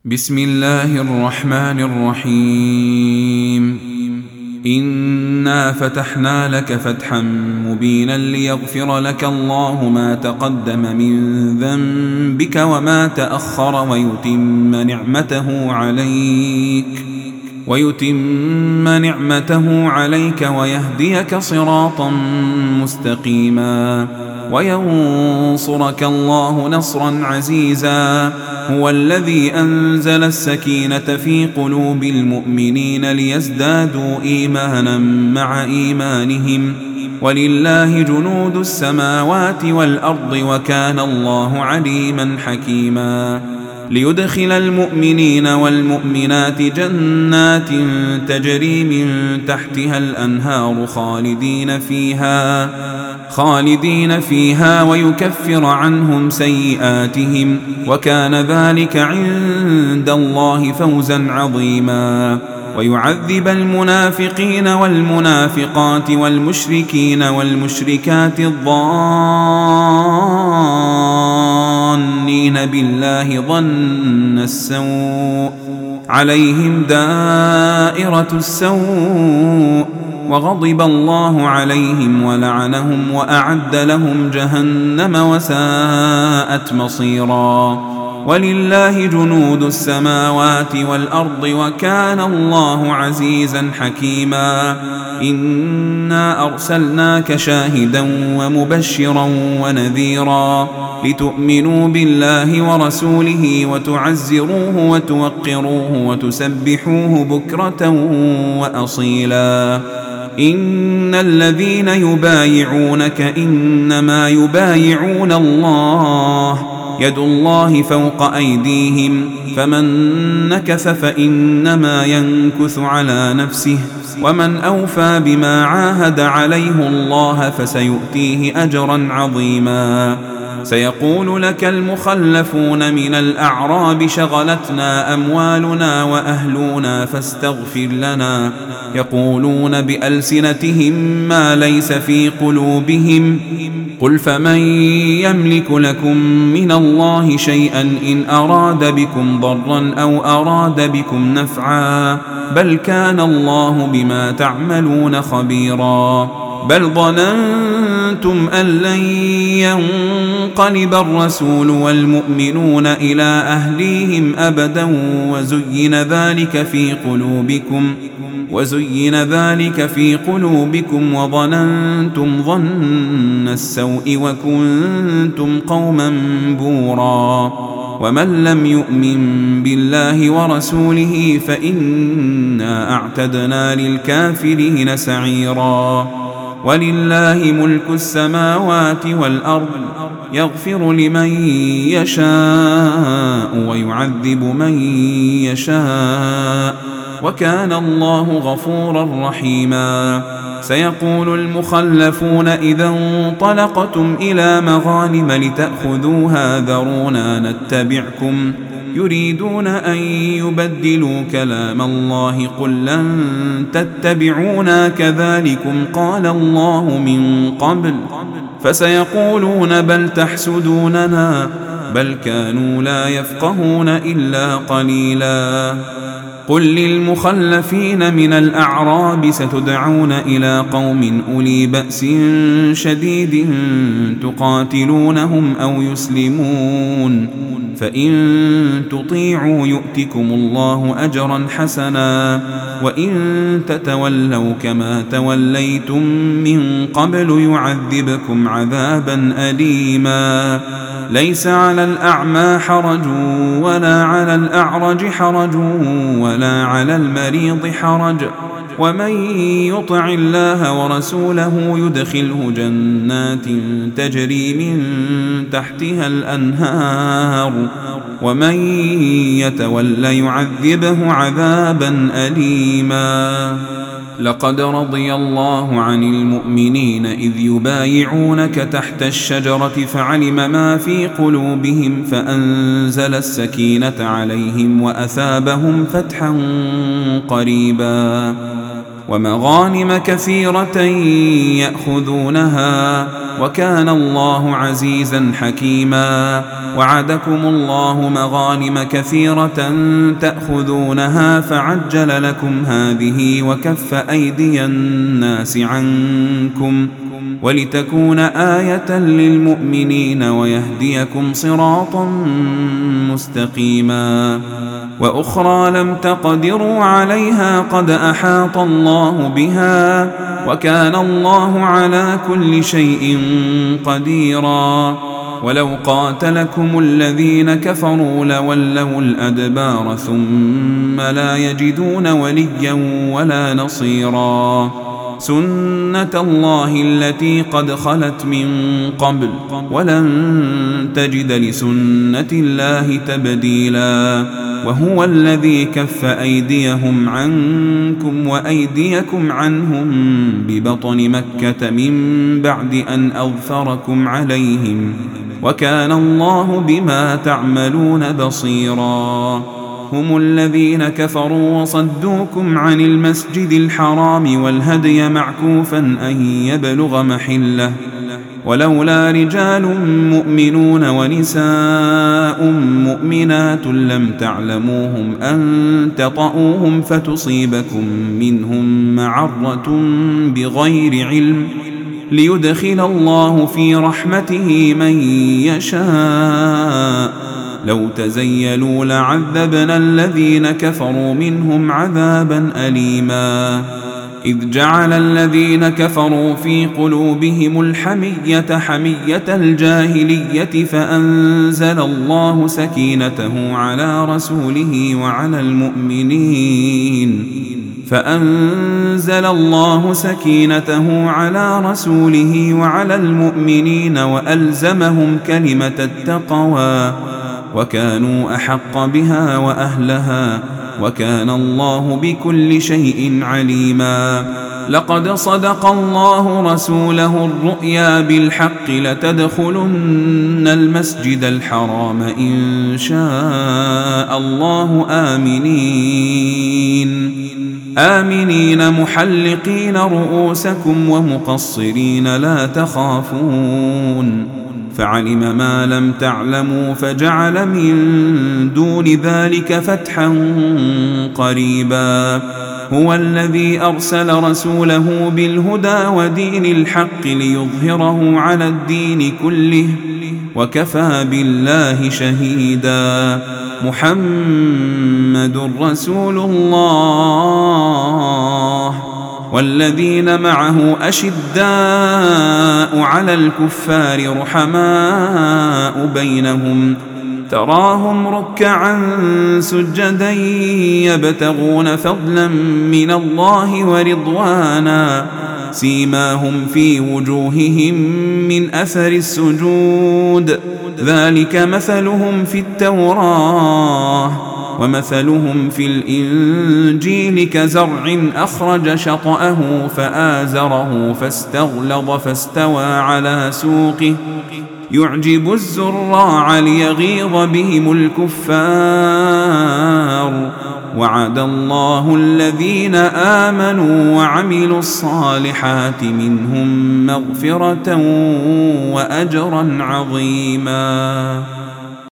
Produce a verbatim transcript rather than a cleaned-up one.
بسم الله الرحمن الرحيم إنا فتحنا لك فتحا مبينا ليغفر لك الله ما تقدم من ذنبك وما تأخر ويتم نعمته عليك ويتم نعمته عليك ويهديك صراطا مستقيما وينصرك الله نصرا عزيزا. هو الذي أنزل السكينة في قلوب المؤمنين ليزدادوا إيمانا مع إيمانهم ولله جنود السماوات والأرض وكان الله عليما حكيما. ليدخل المؤمنين والمؤمنات جنات تجري من تحتها الأنهار خالدين فيها خالدين فيها ويكفر عنهم سيئاتهم وكان ذلك عند الله فوزا عظيما. ويعذب المنافقين والمنافقات والمشركين والمشركات الظانين بالله ظن السوء عليهم دائرة السوء وغضب الله عليهم ولعنهم وأعد لهم جهنم وساءت مصيرا. ولله جنود السماوات والأرض وكان الله عزيزا حكيما. إنا أرسلناك شاهدا ومبشرا ونذيرا لتؤمنوا بالله ورسوله وتعزروه وتوقروه وتسبحوه بكرة وأصيلا. إن الذين يبايعونك إنما يبايعون الله يد الله فوق أيديهم فمن نكث فإنما ينكث على نفسه ومن أوفى بما عاهد عليه الله فسيؤتيه أجرا عظيما. سيقول لك المخلفون من الأعراب شغلتنا أموالنا وأهلنا فاستغفر لنا يقولون بألسنتهم ما ليس في قلوبهم قل فمن يملك لكم من الله شيئا إن أراد بكم ضرا أو أراد بكم نفعا بل كان الله بما تعملون خبيرا. بل ظننتم أن لن ينقلب الرسول والمؤمنون إلى أهليهم أبدا وزين ذلك في قلوبكم وزين ذلك في قلوبكم وظننتم ظن السوء وكنتم قوما بورا. ومن لم يؤمن بالله ورسوله فإنا أعتدنا للكافرين سعيرا. ولله ملك السماوات والأرض يغفر لمن يشاء ويعذب من يشاء وكان الله غفورا رحيما. سيقول المخلفون إذا انطلقتم إلى مغانم لتأخذوها ذرونا نتبعكم يريدون أن يبدلوا كلام الله قل لن تتبعونا كذلكم قال الله من قبل فسيقولون بل تحسدوننا بل كانوا لا يفقهون إلا قليلا. قل للمخلفين من الأعراب ستدعون إلى قوم أولي بأس شديد تقاتلونهم أو يسلمون فإن تطيعوا يؤتكم الله أجرا حسنا وإن تتولوا كما توليتم من قبل يعذبكم عذابا أليما. ليس على الأعمى حرج ولا على الأعرج حرج ولا على المريض حرج ومن يطع الله ورسوله يدخله جنات تجري من تحتها الأنهار ومن يتول يعذبه عذابا أليما. لقد رضي الله عن المؤمنين إذ يبايعونك تحت الشجرة فعلم ما في قلوبهم فأنزل السكينة عليهم وأثابهم فتحا قريبا ومغانم كثيرة يأخذونها وكان الله عزيزا حكيما. وعدكم الله مغانم كثيرة تأخذونها فعجل لكم هذه وكف أيدي الناس عنكم ولتكون آية للمؤمنين ويهديكم صراطا مستقيما. وأخرى لم تقدروا عليها قد أحاط الله بها وكان الله على كل شيء قديرا. ولو قاتلكم الذين كفروا لولوا الأدبار ثم لا يجدون وليا ولا نصيرا. سنة الله التي قد خلت من قبل ولن تجد لسنة الله تبديلا. وهو الذي كف أيديهم عنكم وأيديكم عنهم ببطن مكة من بعد أن أظفركم عليهم وكان الله بما تعملون بصيرا. هم الذين كفروا وصدوكم عن المسجد الحرام والهدي معكوفا أن يبلغ محله ولولا رجال مؤمنون ونساء مؤمنات لم تعلموهم أن تطؤوهم فتصيبكم منهم معرة بغير علم ليدخل الله في رحمته من يشاء. لو تزيلوا لعذبنا الذين كفروا منهم عذابا أليما. إذ جعل الذين كفروا في قلوبهم الحمية حمية الجاهلية فأنزل الله سكينته على رسوله وعلى المؤمنين فأنزل الله سكينته على رسوله وعلى المؤمنين وألزمهم كلمة التقوى وكانوا أحق بها وأهلها وكان الله بكل شيء عليما. لقد صدق الله رسوله الرؤيا بالحق لتدخلن المسجد الحرام إن شاء الله آمنين آمنين محلقين رؤوسكم ومقصرين لا تخافون فعلم ما لم تعلموا فجعل من دون ذلك فتحا قريبا. هو الذي أرسل رسوله بالهدى ودين الحق ليظهره على الدين كله وكفى بالله شهيدا. محمد رسول الله والذين معه أشداء على الكفار رحماء بينهم تراهم ركعا سجدا يبتغون فضلا من الله ورضوانا سيماهم في وجوههم من أثر السجود ذلك مثلهم في التوراة ومثلهم في الإنجيل كزرع أخرج شطأه فآزره فاستغلظ فاستوى على سوقه يعجب الزراع ليغيظ بهم الكفار. وعد الله الذين آمنوا وعملوا الصالحات منهم مغفرة وأجرا عظيما.